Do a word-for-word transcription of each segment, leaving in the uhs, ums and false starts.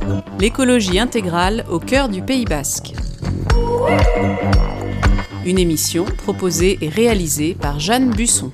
L'écologie intégrale au cœur du Pays basque. Une émission proposée et réalisée par Jeanne Busson.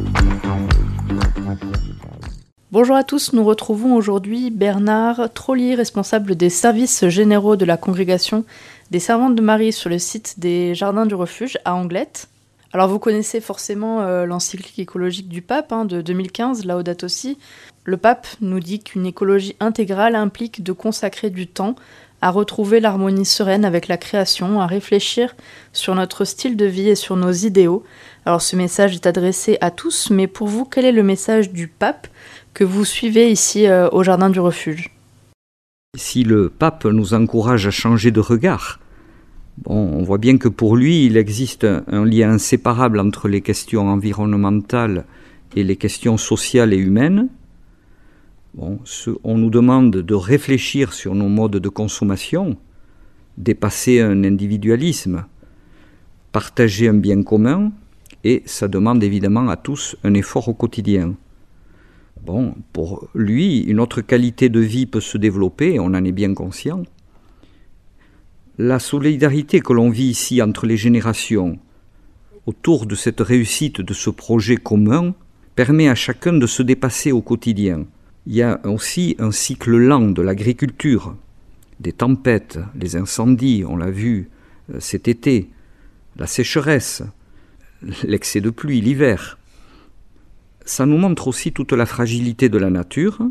Bonjour à tous, nous retrouvons aujourd'hui Bernard Trollier, responsable des services généraux de la congrégation des Servantes de Marie sur le site des Jardins du Refuge à Anglet. Alors vous connaissez forcément euh, l'encyclique écologique du pape hein, de deux mille quinze, Laudato Si. Le pape nous dit qu'une écologie intégrale implique de consacrer du temps à retrouver l'harmonie sereine avec la création, à réfléchir sur notre style de vie et sur nos idéaux. Alors ce message est adressé à tous, mais pour vous, quel est le message du pape que vous suivez ici euh, au Jardin du Refuge ? Si le pape nous encourage à changer de regard, bon, on voit bien que pour lui, il existe un, un lien inséparable entre les questions environnementales et les questions sociales et humaines. Bon, ce, on nous demande de réfléchir sur nos modes de consommation, dépasser un individualisme, partager un bien commun, et ça demande évidemment à tous un effort au quotidien. Bon, pour lui, une autre qualité de vie peut se développer, on en est bien conscient. La solidarité que l'on vit ici entre les générations, autour de cette réussite de ce projet commun, permet à chacun de se dépasser au quotidien. Il y a aussi un cycle lent de l'agriculture, des tempêtes, les incendies, on l'a vu cet été, la sécheresse, l'excès de pluie, l'hiver. Ça nous montre aussi toute la fragilité de la nature,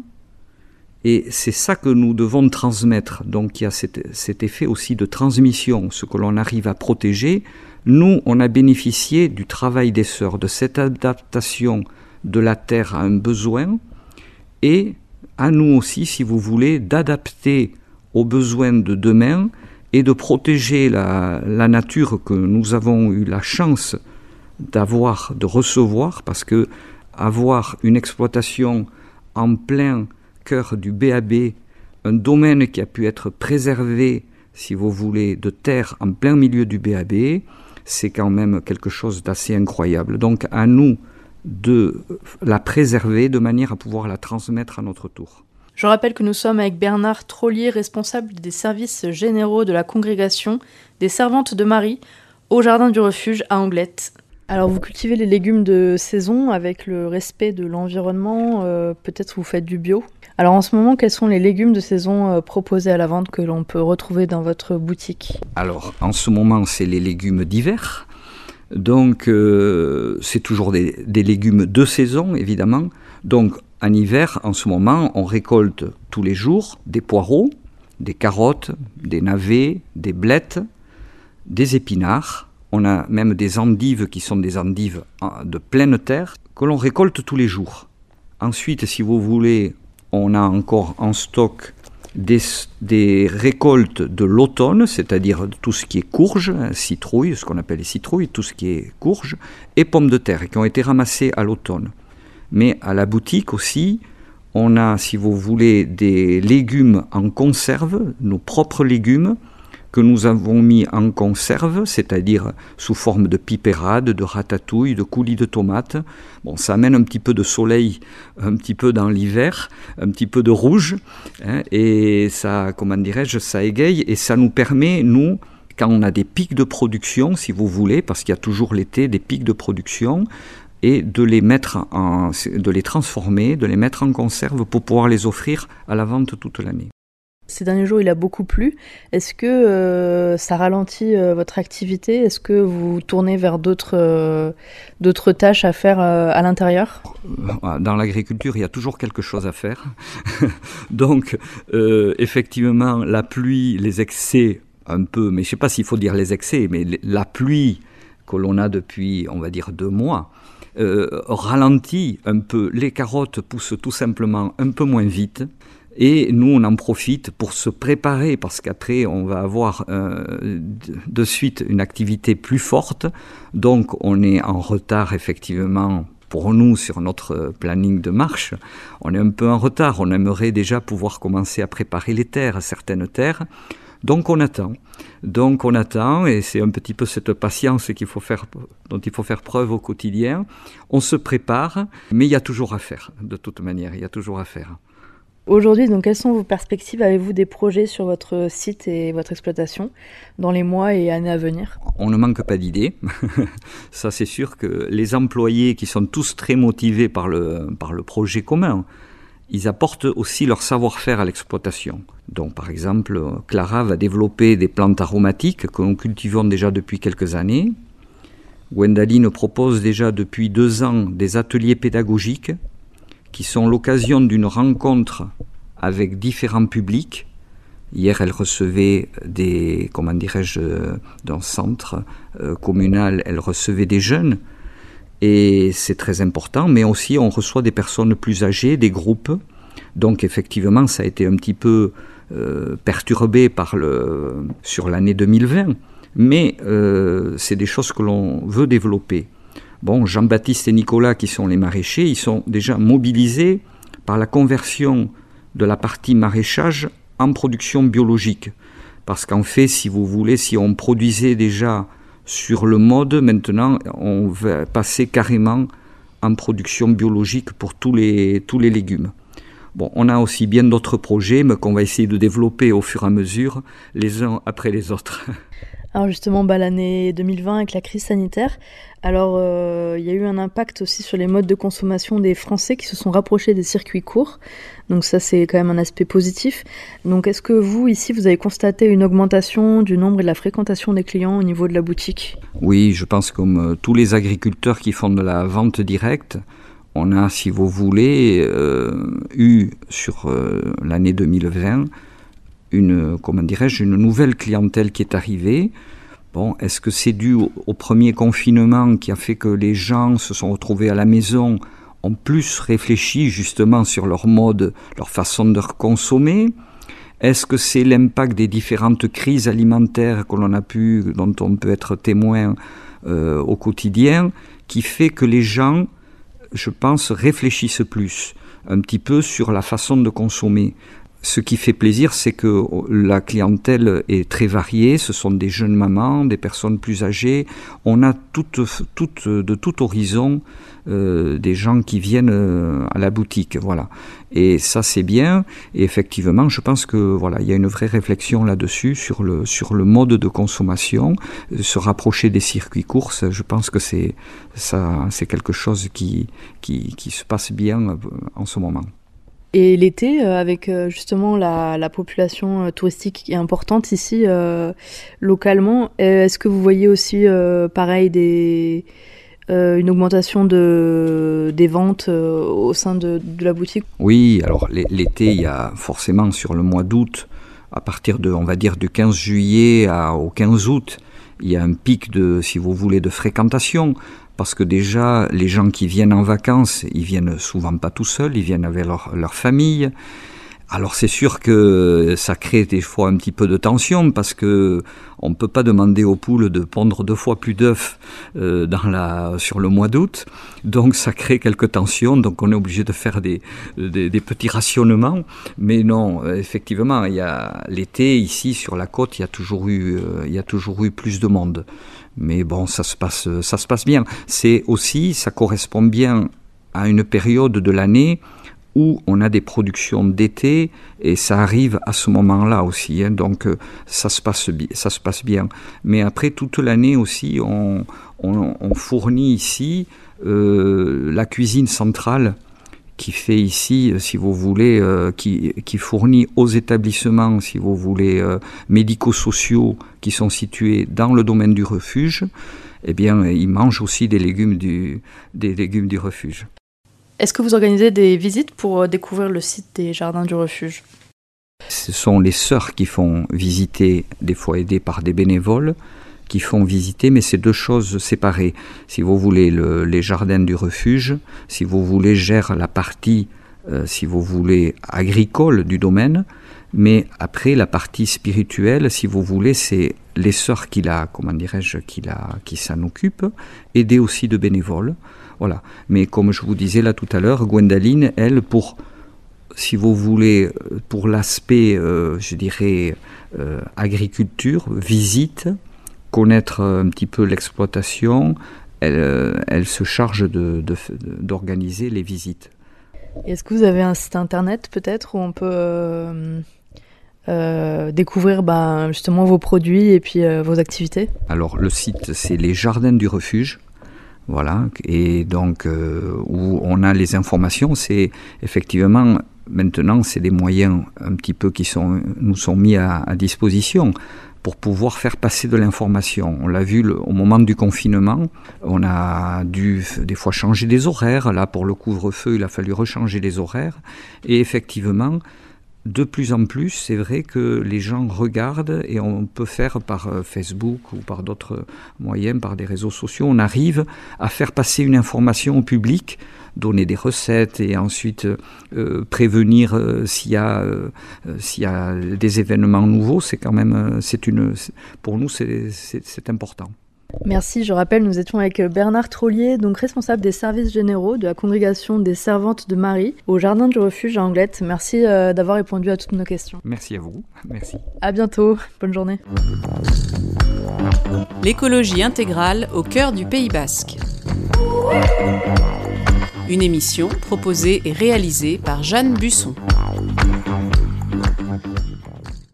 et c'est ça que nous devons transmettre. Donc il y a cet, cet effet aussi de transmission, ce que l'on arrive à protéger. Nous, on a bénéficié du travail des sœurs, de cette adaptation de la terre à un besoin, et à nous aussi, si vous voulez, d'adapter aux besoins de demain et de protéger la, la nature que nous avons eu la chance d'avoir, de recevoir, parce que avoir une exploitation en plein cœur du B A B, un domaine qui a pu être préservé, si vous voulez, de terre en plein milieu du B A B, c'est quand même quelque chose d'assez incroyable. Donc à nous de la préserver de manière à pouvoir la transmettre à notre tour. Je rappelle que nous sommes avec Bernard Trollier, responsable des services généraux de la congrégation des Servantes de Marie au Jardin du Refuge à Anglet. Alors vous cultivez les légumes de saison avec le respect de l'environnement, euh, peut-être vous faites du bio. Alors en ce moment, quels sont les légumes de saison euh, proposés à la vente que l'on peut retrouver dans votre boutique ? Alors en ce moment, c'est les légumes d'hiver. Donc, euh, c'est toujours des, des légumes de saison, évidemment. Donc, en hiver, en ce moment, on récolte tous les jours des poireaux, des carottes, des navets, des blettes, des épinards. On a même des endives qui sont des endives de pleine terre que l'on récolte tous les jours. Ensuite, si vous voulez, on a encore en stock Des, des récoltes de l'automne, c'est-à-dire tout ce qui est courge, citrouille, ce qu'on appelle les citrouilles, tout ce qui est courge, et pommes de terre, qui ont été ramassées à l'automne. Mais à la boutique aussi, on a, si vous voulez, des légumes en conserve, nos propres légumes, que nous avons mis en conserve, c'est-à-dire sous forme de pipérades, de ratatouille, de coulis de tomates. Bon, ça amène un petit peu de soleil, un petit peu dans l'hiver, un petit peu de rouge, hein, et ça, comment dirais-je, ça égaye, et ça nous permet, nous, quand on a des pics de production, si vous voulez, parce qu'il y a toujours l'été des pics de production, et de les mettre en, de les transformer, de les mettre en conserve pour pouvoir les offrir à la vente toute l'année. Ces derniers jours, il a beaucoup plu. Est-ce que euh, ça ralentit euh, votre activité ? Est-ce que vous tournez vers d'autres, euh, d'autres tâches à faire euh, à l'intérieur ? Dans l'agriculture, il y a toujours quelque chose à faire. Donc, euh, effectivement, la pluie, les excès, un peu, mais je ne sais pas s'il faut dire les excès, mais la pluie que l'on a depuis, on va dire, deux mois, euh, ralentit un peu. Les carottes poussent tout simplement un peu moins vite. Et nous, on en profite pour se préparer, parce qu'après, on va avoir euh, de suite une activité plus forte. Donc, on est en retard, effectivement, pour nous, sur notre planning de marche. On est un peu en retard. On aimerait déjà pouvoir commencer à préparer les terres, certaines terres. Donc, on attend. Donc, on attend, et c'est un petit peu cette patience qu'il faut faire, dont il faut faire preuve au quotidien. On se prépare, mais il y a toujours à faire, de toute manière. Il y a toujours à faire. Aujourd'hui, donc, quelles sont vos perspectives? Avez-vous des projets sur votre site et votre exploitation dans les mois et années à venir? On ne manque pas d'idées. Ça, c'est sûr que les employés qui sont tous très motivés par le, par le projet commun, ils apportent aussi leur savoir-faire à l'exploitation. Donc, par exemple, Clara va développer des plantes aromatiques que nous cultivons déjà depuis quelques années. Gwendaline propose déjà depuis deux ans des ateliers pédagogiques qui sont l'occasion d'une rencontre avec différents publics. Hier, elle recevait des, comment dirais-je, d'un centre euh, communal, elle recevait des jeunes, et c'est très important, mais aussi on reçoit des personnes plus âgées, des groupes. Donc effectivement, ça a été un petit peu euh, perturbé par le, sur l'année deux mille vingt, mais euh, c'est des choses que l'on veut développer. Bon, Jean-Baptiste et Nicolas, qui sont les maraîchers, ils sont déjà mobilisés par la conversion de la partie maraîchage en production biologique. Parce qu'en fait, si vous voulez, si on produisait déjà sur le mode, maintenant, on va passer carrément en production biologique pour tous les, tous les légumes. Bon, on a aussi bien d'autres projets, mais qu'on va essayer de développer au fur et à mesure, les uns après les autres. Alors justement, bah, l'année deux mille vingt avec la crise sanitaire, alors euh, il y a eu un impact aussi sur les modes de consommation des Français qui se sont rapprochés des circuits courts. Donc ça, c'est quand même un aspect positif. Donc est-ce que vous, ici, vous avez constaté une augmentation du nombre et de la fréquentation des clients au niveau de la boutique? Oui, je pense comme euh, tous les agriculteurs qui font de la vente directe, on a, si vous voulez, euh, eu sur euh, l'année deux mille vingt une, comment dirais-je, une nouvelle clientèle qui est arrivée. Bon, est-ce que c'est dû au, au premier confinement qui a fait que les gens se sont retrouvés à la maison, ont plus réfléchi justement sur leur mode, leur façon de consommer? Est-ce que c'est l'impact des différentes crises alimentaires que l'on a pu, dont on peut être témoin euh, au quotidien, qui fait que les gens, je pense, réfléchissent plus un petit peu sur la façon de consommer. Ce qui fait plaisir, c'est que la clientèle est très variée. Ce sont des jeunes mamans, des personnes plus âgées. On a toutes, toutes, de tout horizon euh, des gens qui viennent euh, à la boutique. Voilà. Et ça, c'est bien. Et effectivement, je pense que voilà, il y a une vraie réflexion là-dessus sur le, sur le mode de consommation. Se rapprocher des circuits courts, je pense que c'est, ça, c'est quelque chose qui, qui, qui se passe bien en ce moment. Et l'été, euh, avec euh, justement la, la population euh, touristique qui est importante ici, euh, localement, est-ce que vous voyez aussi, euh, pareil, des, euh, une augmentation de, des ventes euh, au sein de, de la boutique? Oui, alors l'été, il y a forcément sur le mois d'août, à partir de, on va dire, du quinze juillet à, au quinze août, il y a un pic de, si vous voulez, de fréquentation. Parce que déjà, les gens qui viennent en vacances, ils viennent souvent pas tout seuls, ils viennent avec leur, leur famille. Alors c'est sûr que ça crée des fois un petit peu de tension, parce que on peut pas demander aux poules de pondre deux fois plus d'œufs euh, dans la, sur le mois d'août. Donc ça crée quelques tensions, donc on est obligé de faire des, des, des petits rationnements. Mais non, effectivement, il y a l'été ici sur la côte, il y a toujours eu, euh, il y a toujours eu plus de monde. Mais bon, ça se passe, ça se passe bien. C'est aussi, ça correspond bien à une période de l'année où on a des productions d'été, et ça arrive à ce moment-là aussi, hein, donc ça se passe, ça se passe bien. Mais après, toute l'année aussi, on, on, on fournit ici euh, la cuisine centrale qui fait ici, si vous voulez, euh, qui, qui fournit aux établissements, si vous voulez, euh, médico-sociaux qui sont situés dans le domaine du refuge. Eh bien, ils mangent aussi des légumes du, des légumes du refuge. Est-ce que vous organisez des visites pour découvrir le site des Jardins du Refuge? Ce sont les sœurs qui font visiter, des fois aidées par des bénévoles, qui font visiter, mais c'est deux choses séparées. Si vous voulez, le, les Jardins du Refuge, si vous voulez, gèrent la partie, euh, si vous voulez, agricole du domaine, mais après, la partie spirituelle, si vous voulez, c'est les sœurs qui, la, comment dirais-je, qui, la, qui s'en occupent, aidées aussi de bénévoles. Voilà. Mais comme je vous disais là tout à l'heure, Gwendaline, elle, pour, si vous voulez, pour l'aspect, euh, je dirais, euh, agriculture, visite, connaître un petit peu l'exploitation, elle, elle se charge de, de, d'organiser les visites. Est-ce que vous avez un site internet peut-être où on peut euh, euh, découvrir bah, justement vos produits et puis euh, vos activités? Alors le site, c'est les Jardins du Refuge. Voilà, et donc euh, où on a les informations, c'est effectivement, maintenant, c'est des moyens un petit peu qui sont, nous sont mis à, à disposition pour pouvoir faire passer de l'information. On l'a vu le, au moment du confinement, on a dû des fois changer des horaires. Là, pour le couvre-feu, il a fallu rechanger les horaires. Et effectivement, de plus en plus, c'est vrai que les gens regardent et on peut faire par Facebook ou par d'autres moyens, par des réseaux sociaux, on arrive à faire passer une information au public, donner des recettes et ensuite euh, prévenir euh, s'il y a, euh, s'il y a des événements nouveaux. C'est quand même, c'est une, pour nous, c'est, c'est, c'est important. Merci, je rappelle, nous étions avec Bernard Trollier, donc responsable des services généraux de la congrégation des Servantes de Marie au Jardin du Refuge à Anglette. Merci euh, d'avoir répondu à toutes nos questions. Merci à vous, merci. À bientôt, bonne journée. L'écologie intégrale au cœur du Pays Basque. Une émission proposée et réalisée par Jeanne Busson.